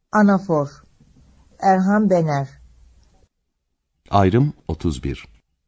Anafor Erhan Bener. Ayrım 31.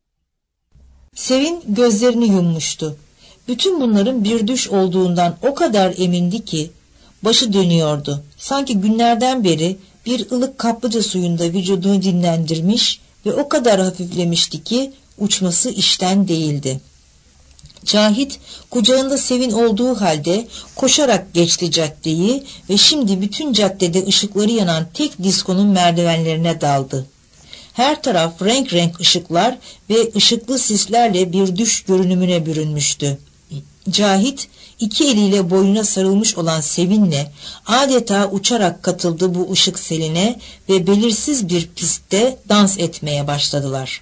Sevin gözlerini yummuştu. Bütün bunların bir düş olduğundan o kadar emindi ki başı dönüyordu. Sanki günlerden beri bir ılık kaplıca suyunda vücudunu dinlendirmiş ve o kadar hafiflemişti ki uçması işten değildi. Cahit kucağında Sevin olduğu halde koşarak geçti caddeyi ve şimdi bütün caddede ışıkları yanan tek diskonun merdivenlerine daldı. Her taraf renk renk ışıklar ve ışıklı sislerle bir düş görünümüne bürünmüştü. Cahit iki eliyle boynuna sarılmış olan Sevin'le adeta uçarak katıldı bu ışık seline ve belirsiz bir pistte dans etmeye başladılar.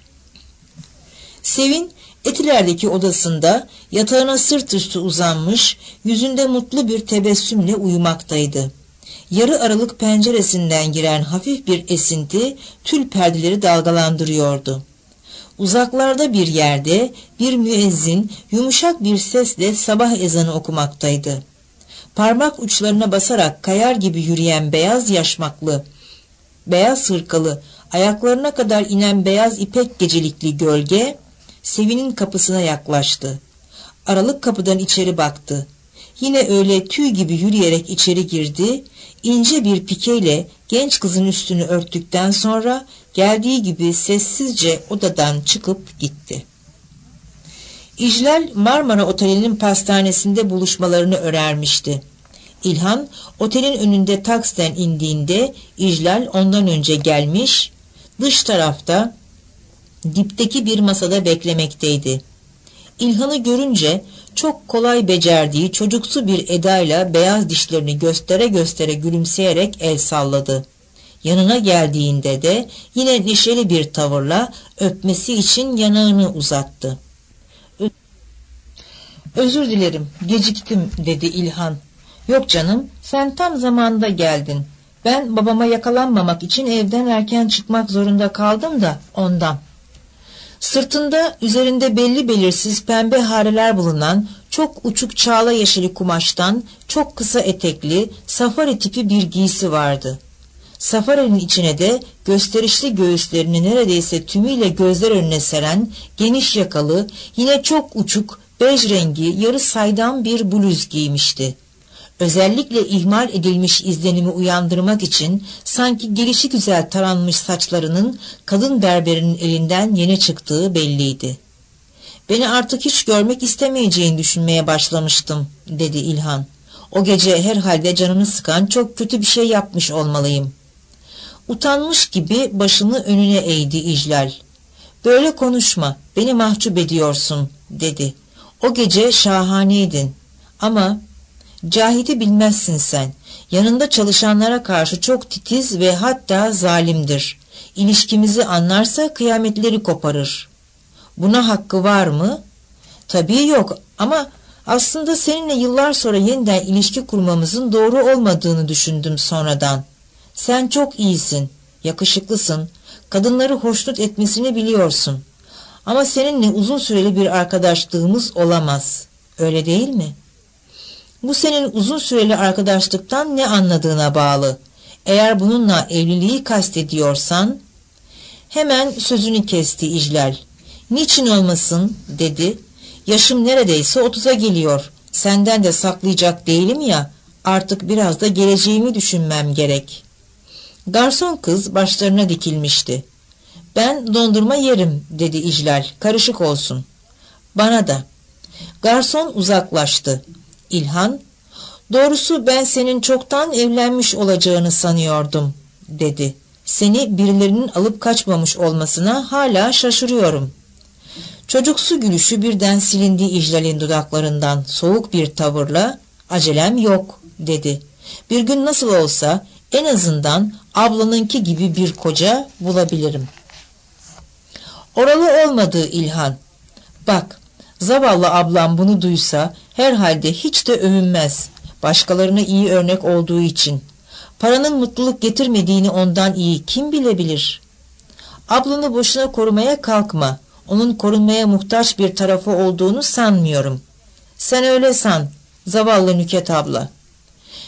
Sevin Etiler'deki odasında yatağına sırt üstü uzanmış, yüzünde mutlu bir tebessümle uyumaktaydı. Yarı aralık penceresinden giren hafif bir esinti tül perdeleri dalgalandırıyordu. Uzaklarda bir yerde bir müezzin yumuşak bir sesle sabah ezanı okumaktaydı. Parmak uçlarına basarak kayar gibi yürüyen beyaz yaşmaklı, beyaz hırkalı, ayaklarına kadar inen beyaz ipek gecelikli gölge Sevin'in kapısına yaklaştı. Aralık kapıdan içeri baktı. Yine öyle tüy gibi yürüyerek içeri girdi, ince bir pikeyle genç kızın üstünü örttükten sonra geldiği gibi sessizce odadan çıkıp gitti. İclal Marmara Oteli'nin pastanesinde buluşmalarını örermişti. İlhan otelin önünde taksiden indiğinde İclal ondan önce gelmiş, dış tarafta dipteki bir masada beklemekteydi. İlhan'ı görünce çok kolay becerdiği çocuksu bir edayla beyaz dişlerini göstere göstere gülümseyerek el salladı. Yanına geldiğinde de yine neşeli bir tavırla öpmesi için yanağını uzattı. "Özür dilerim, geciktim," dedi İlhan. "Yok canım, sen tam zamanında geldin. Ben babama yakalanmamak için evden erken çıkmak zorunda kaldım da ondan." Sırtında üzerinde belli belirsiz pembe hareler bulunan çok uçuk çağla yeşili kumaştan çok kısa etekli safari tipi bir giysi vardı. Safarinin içine de gösterişli göğüslerini neredeyse tümüyle gözler önüne seren geniş yakalı yine çok uçuk bej rengi yarı saydam bir bluz giymişti. Özellikle ihmal edilmiş izlenimi uyandırmak için sanki gelişigüzel taranmış saçlarının kadın berberinin elinden yeni çıktığı belliydi. "Beni artık hiç görmek istemeyeceğini düşünmeye başlamıştım," dedi İlhan. "O gece herhalde canını sıkan çok kötü bir şey yapmış olmalıyım." Utanmış gibi başını önüne eğdi İclal. "Böyle konuşma, beni mahcup ediyorsun," dedi. "O gece şahaneydin ama Cahit'i bilmezsin sen. Yanında çalışanlara karşı çok titiz ve hatta zalimdir. İlişkimizi anlarsa kıyametleri koparır." "Buna hakkı var mı?" "Tabii yok ama aslında seninle yıllar sonra yeniden ilişki kurmamızın doğru olmadığını düşündüm sonradan. Sen çok iyisin, yakışıklısın, kadınları hoşnut etmesini biliyorsun. Ama seninle uzun süreli bir arkadaşlığımız olamaz. Öyle değil mi?" "Bu senin uzun süreli arkadaşlıktan ne anladığına bağlı. Eğer bununla evliliği kastediyorsan..." Hemen sözünü kesti İclal. "Niçin olmasın?" dedi. "Yaşım neredeyse 30'a geliyor. Senden de saklayacak değilim ya, artık biraz da geleceğimi düşünmem gerek." Garson kız başlarına dikilmişti. "Ben dondurma yerim," dedi İclal. "Karışık olsun." "Bana da." Garson uzaklaştı. İlhan, "Doğrusu ben senin çoktan evlenmiş olacağını sanıyordum," dedi. "Seni birilerinin alıp kaçmamış olmasına hala şaşırıyorum." Çocuksu gülüşü birden silindi İclal'in dudaklarından soğuk bir tavırla, "Acelem yok," dedi. "Bir gün nasıl olsa en azından ablanınki gibi bir koca bulabilirim." "Oralı olmadı İlhan. Bak, zavallı ablam bunu duysa herhalde hiç de övünmez. Başkalarına iyi örnek olduğu için. Paranın mutluluk getirmediğini ondan iyi kim bilebilir? Ablanı boşuna korumaya kalkma. Onun korunmaya muhtaç bir tarafı olduğunu sanmıyorum. Sen öyle san, zavallı Nüket abla.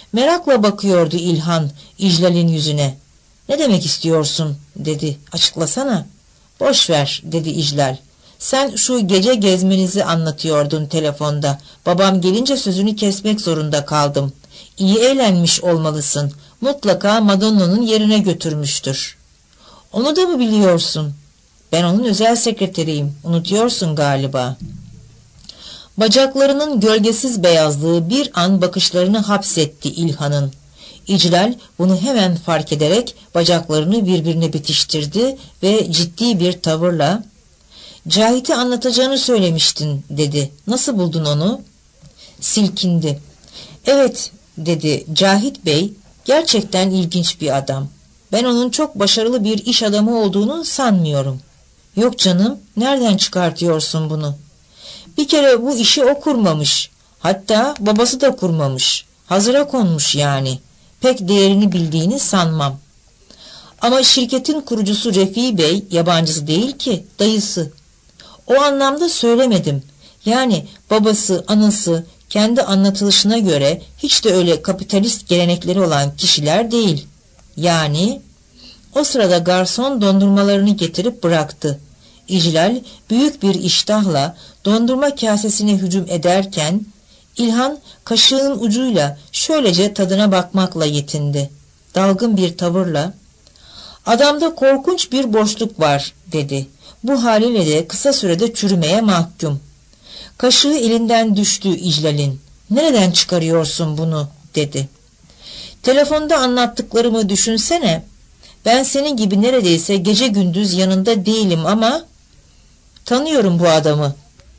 Merakla bakıyordu İlhan İclal'in yüzüne. Ne demek istiyorsun dedi. Açıklasana. Boş ver dedi İclal. Sen şu gece gezmenizi anlatıyordun telefonda. Babam gelince sözünü kesmek zorunda kaldım. İyi eğlenmiş olmalısın. Mutlaka Madonna'nın yerine götürmüştür. Onu da mı biliyorsun? Ben onun özel sekreteriyim. Unutuyorsun galiba. Bacaklarının gölgesiz beyazlığı bir an bakışlarını hapsetti İlhan'ın. İclal bunu hemen fark ederek bacaklarını birbirine bitiştirdi ve ciddi bir tavırla "Cahit'i anlatacağını söylemiştin" dedi. "Nasıl buldun onu?" Silkindi. "Evet" dedi, "Cahit Bey gerçekten ilginç bir adam. Ben onun çok başarılı bir iş adamı olduğunu sanmıyorum." "Yok canım, nereden çıkartıyorsun bunu?" "Bir kere bu işi o kurmamış. Hatta babası da kurmamış. Hazıra konmuş yani. Pek değerini bildiğini sanmam. Ama şirketin kurucusu Refi Bey yabancısı değil ki, dayısı. O anlamda söylemedim. Yani babası, anası kendi anlatılışına göre hiç de öyle kapitalist gelenekleri olan kişiler değil. Yani..." O sırada garson dondurmalarını getirip bıraktı. İclal büyük bir iştahla dondurma kasesine hücum ederken İlhan kaşığın ucuyla şöylece tadına bakmakla yetindi. Dalgın bir tavırla "Adamda korkunç bir boşluk var" dedi. "Bu haliyle de kısa sürede çürümeye mahkum." Kaşığı elinden düştü İclal'in. "Nereden çıkarıyorsun bunu?" dedi. "Telefonda anlattıklarımı düşünsene. Ben senin gibi neredeyse gece gündüz yanında değilim ama tanıyorum bu adamı.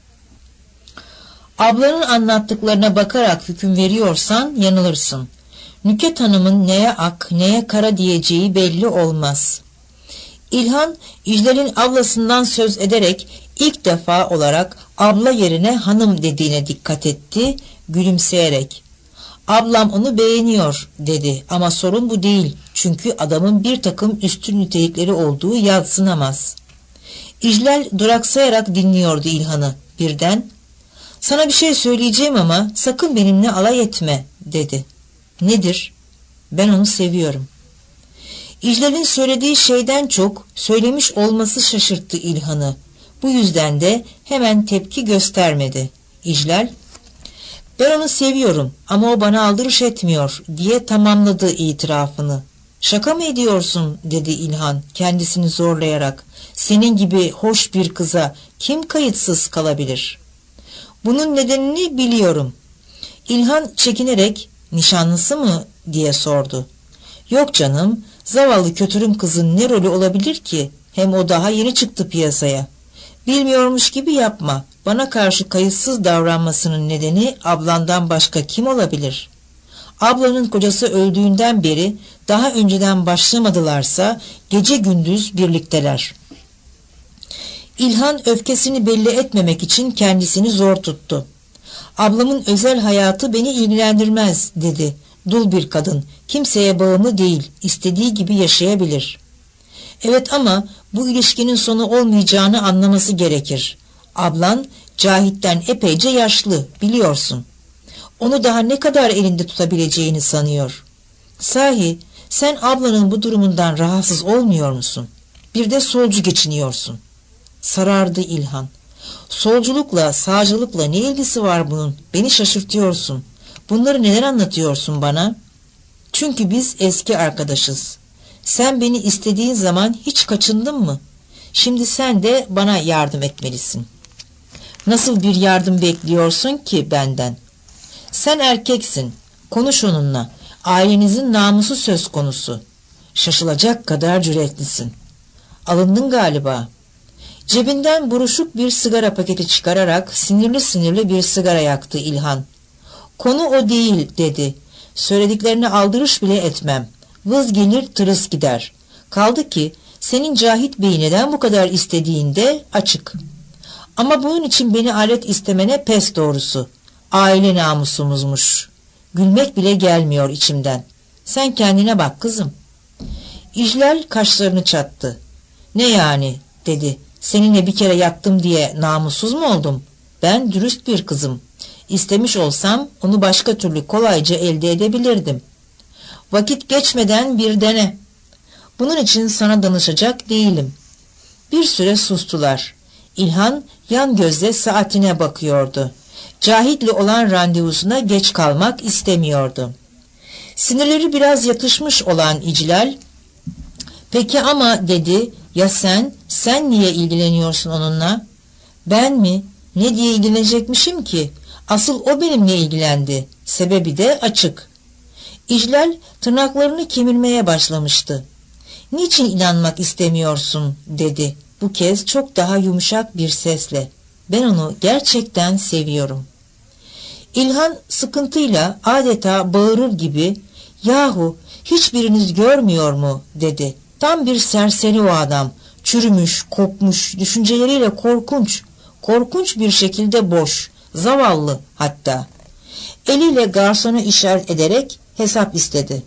Ablanın anlattıklarına bakarak hüküm veriyorsan yanılırsın. Nüket Hanım'ın neye ak neye kara diyeceği belli olmaz." İlhan İclal'in ablasından söz ederek ilk defa olarak abla yerine hanım dediğine dikkat etti, gülümseyerek. "Ablam onu beğeniyor" dedi, "ama sorun bu değil, çünkü adamın bir takım üstün nitelikleri olduğu yadsınamaz." İclal duraksayarak dinliyordu İlhan'ı. Birden "Sana bir şey söyleyeceğim ama sakın benimle alay etme" dedi. "Nedir?" "Ben onu seviyorum." İclal'in söylediği şeyden çok söylemiş olması şaşırttı İlhan'ı. Bu yüzden de hemen tepki göstermedi. İclal, "Ben onu seviyorum ama o bana aldırış etmiyor" diye tamamladı itirafını. "Şaka mı ediyorsun?" dedi İlhan kendisini zorlayarak. "Senin gibi hoş bir kıza kim kayıtsız kalabilir?" "Bunun nedenini biliyorum." İlhan çekinerek "Nişanlısı mı?" diye sordu. "Yok canım, zavallı kötürüm kızın ne rolü olabilir ki? Hem o daha yeni çıktı piyasaya. Bilmiyormuş gibi yapma. Bana karşı kayıtsız davranmasının nedeni ablandan başka kim olabilir? Ablanın kocası öldüğünden beri daha önceden başlamadılarsa gece gündüz birlikteler." İlhan öfkesini belli etmemek için kendisini zor tuttu. "Ablamın özel hayatı beni ilgilendirmez" dedi. "Dul bir kadın, kimseye bağımlı değil, istediği gibi yaşayabilir." "Evet ama bu ilişkinin sonu olmayacağını anlaması gerekir. Ablan Cahit'ten epeyce yaşlı, biliyorsun. Onu daha ne kadar elinde tutabileceğini sanıyor. Sahi sen ablanın bu durumundan rahatsız olmuyor musun? Bir de solcu geçiniyorsun." Sarardı İlhan. "Solculukla, sağcılıkla ne ilgisi var bunun? Beni şaşırtıyorsun. Bunları neden anlatıyorsun bana?" "Çünkü biz eski arkadaşız. Sen beni istediğin zaman hiç kaçındın mı? Şimdi sen de bana yardım etmelisin." "Nasıl bir yardım bekliyorsun ki benden?" "Sen erkeksin. Konuş onunla. Ailenizin namusu söz konusu. Şaşılacak kadar cüretlisin. Alındın galiba." Cebinden buruşuk bir sigara paketi çıkararak sinirli sinirli bir sigara yaktı İlhan. "Konu o değil" dedi. "Söylediklerine aldırış bile etmem. Vız gelir tırıs gider. Kaldı ki senin Cahit Bey'i neden bu kadar istediğinde açık. Ama bunun için beni alet istemene pes doğrusu. Aile namusumuzmuş. Gülmek bile gelmiyor içimden. Sen kendine bak kızım." İclal kaşlarını çattı. "Ne yani?" dedi. "Seninle bir kere yattım diye namussuz mu oldum? Ben dürüst bir kızım. İstemiş olsam onu başka türlü kolayca elde edebilirdim. Vakit geçmeden bir dene. Bunun için sana danışacak değilim. Bir süre sustular. İlhan yan gözle saatine bakıyordu. Cahit'le olan randevusuna geç kalmak istemiyordu. Sinirleri biraz yatışmış olan İclal, "Peki ama," dedi, "ya sen niye ilgileniyorsun onunla?" "Ben mi? Ne diye ilgilenecekmişim ki? Asıl o benimle ilgilendi. Sebebi de açık." İclal tırnaklarını kemirmeye başlamıştı. "Niçin inanmak istemiyorsun?" dedi. Bu kez çok daha yumuşak bir sesle. "Ben onu gerçekten seviyorum." İlhan sıkıntıyla adeta bağırır gibi, "Yahu hiçbiriniz görmüyor mu?" dedi. "Tam bir serseri o adam. Çürümüş, kopmuş, düşünceleriyle korkunç bir şekilde boş, zavallı hatta." Eliyle garsonu işaret ederek hesap istedi.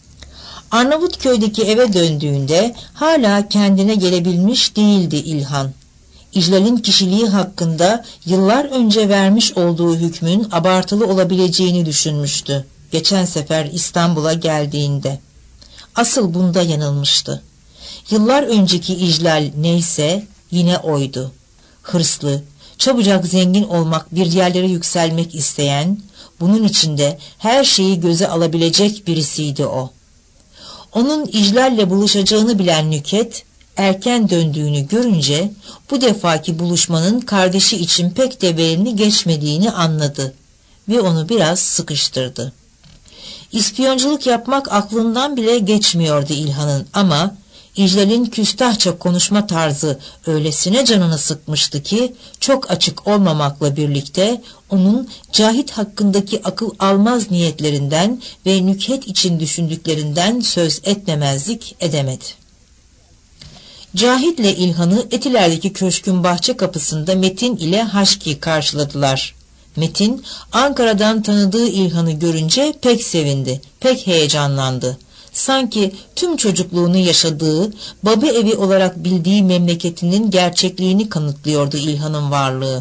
Arnavutköy'deki eve döndüğünde hala kendine gelebilmiş değildi İlhan. İclal'in kişiliği hakkında yıllar önce vermiş olduğu hükmün abartılı olabileceğini düşünmüştü. Geçen sefer İstanbul'a geldiğinde. Asıl bunda yanılmıştı. Yıllar önceki İclal neyse yine oydu. Hırslı, çabucak zengin olmak, bir yerlere yükselmek isteyen, bunun içinde her şeyi göze alabilecek birisiydi o. Onun İclal'le buluşacağını bilen Nüket, erken döndüğünü görünce bu defaki buluşmanın kardeşi için pek de verimli geçmediğini anladı ve onu biraz sıkıştırdı. İspiyonculuk yapmak aklından bile geçmiyordu İlhan'ın ama İclal'in küstahça konuşma tarzı öylesine canını sıkmıştı ki çok açık olmamakla birlikte onun Cahit hakkındaki akıl almaz niyetlerinden ve Nükhet için düşündüklerinden söz etmemezlik edemedi. Cahit'le İlhan'ı Etiler'deki köşkün bahçe kapısında Metin ile Haşki karşıladılar. Metin Ankara'dan tanıdığı İlhan'ı görünce pek sevindi, pek heyecanlandı. Sanki tüm çocukluğunu yaşadığı, baba evi olarak bildiği memleketinin gerçekliğini kanıtlıyordu İlhan'ın varlığı.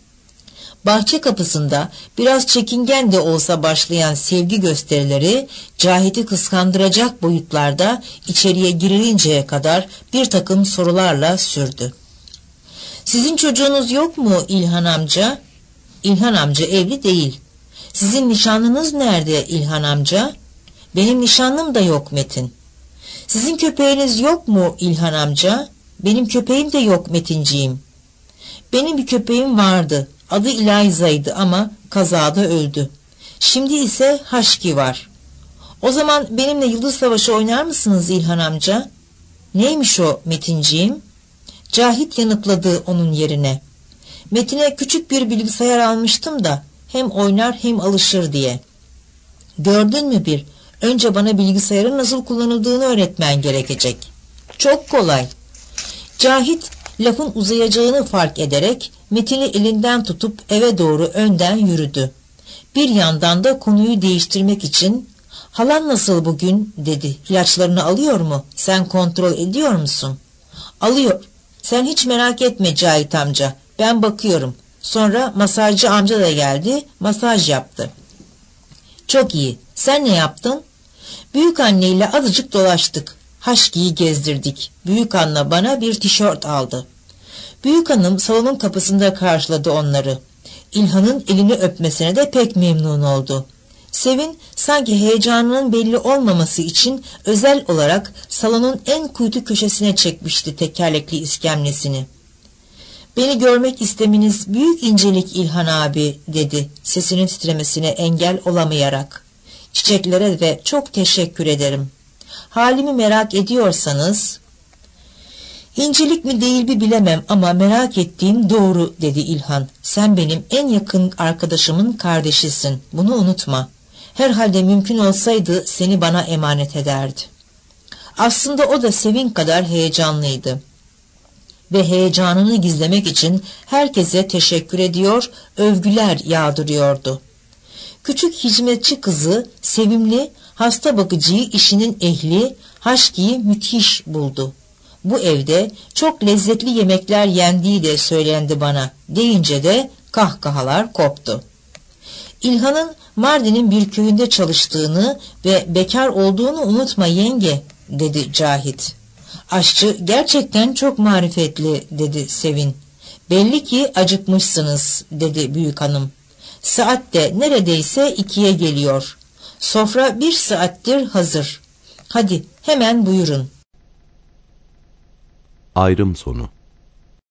Bahçe kapısında biraz çekingen de olsa başlayan sevgi gösterileri Cahit'i kıskandıracak boyutlarda içeriye girilinceye kadar bir takım sorularla sürdü. "Sizin çocuğunuz yok mu İlhan amca?" "İlhan amca evli değil." "Sizin nişanlınız nerede İlhan amca?" "Benim nişanlım da yok Metin." "Sizin köpeğiniz yok mu İlhan amca?" "Benim köpeğim de yok Metinciğim." "Benim bir köpeğim vardı. Adı İlayza'ydı ama kazada öldü. Şimdi ise Haşki var." "O zaman benimle Yıldız Savaşı oynar mısınız İlhan amca?" "Neymiş o Metinciğim?" Cahit yanıtladı onun yerine. "Metin'e küçük bir bilgisayar almıştım da hem oynar hem alışır diye." "Gördün mü bir? Önce bana bilgisayarın nasıl kullanıldığını öğretmen gerekecek." "Çok kolay." Cahit lafın uzayacağını fark ederek Metin'i elinden tutup eve doğru önden yürüdü. Bir yandan da konuyu değiştirmek için "Halan nasıl bugün?" dedi. "İlaçlarını alıyor mu? Sen kontrol ediyor musun?" "Alıyor. Sen hiç merak etme Cahit amca. Ben bakıyorum." Sonra masajcı amca da geldi, masaj yaptı. "Çok iyi. Sen ne yaptın?" "Büyükanne ile azıcık dolaştık. Haşki'yi gezdirdik. Büyükanne bana bir tişört aldı." Büyükhanım salonun kapısında karşıladı onları. İlhan'ın elini öpmesine de pek memnun oldu. Sevin sanki heyecanının belli olmaması için özel olarak salonun en kuytu köşesine çekmişti tekerlekli iskemlesini. "Beni görmek istemeniz büyük incelik İlhan abi," dedi sesinin titremesine engel olamayarak. "Çiçeklere de çok teşekkür ederim. Halimi merak ediyorsanız..." "İncelik mi değil mi bilemem ama merak ettiğim doğru," dedi İlhan. "Sen benim en yakın arkadaşımın kardeşisin. Bunu unutma. Herhalde mümkün olsaydı seni bana emanet ederdi." Aslında o da Sevin kadar heyecanlıydı. Ve heyecanını gizlemek için herkese teşekkür ediyor, övgüler yağdırıyordu. Küçük hizmetçi kızı, sevimli, hasta bakıcıyı işinin ehli, Haşki'yi müthiş buldu. "Bu evde çok lezzetli yemekler yendiği de söylendi bana," deyince de kahkahalar koptu. İlhan'ın Mardin'in bir köyünde çalıştığını ve bekar olduğunu unutma yenge, dedi Cahit. Aşçı gerçekten çok marifetli, dedi Sevin. Belli ki acıkmışsınız, dedi büyük hanım. Saat de neredeyse 2'ye geliyor. Sofra 1 saattir hazır. Hadi hemen buyurun. Ayrım sonu.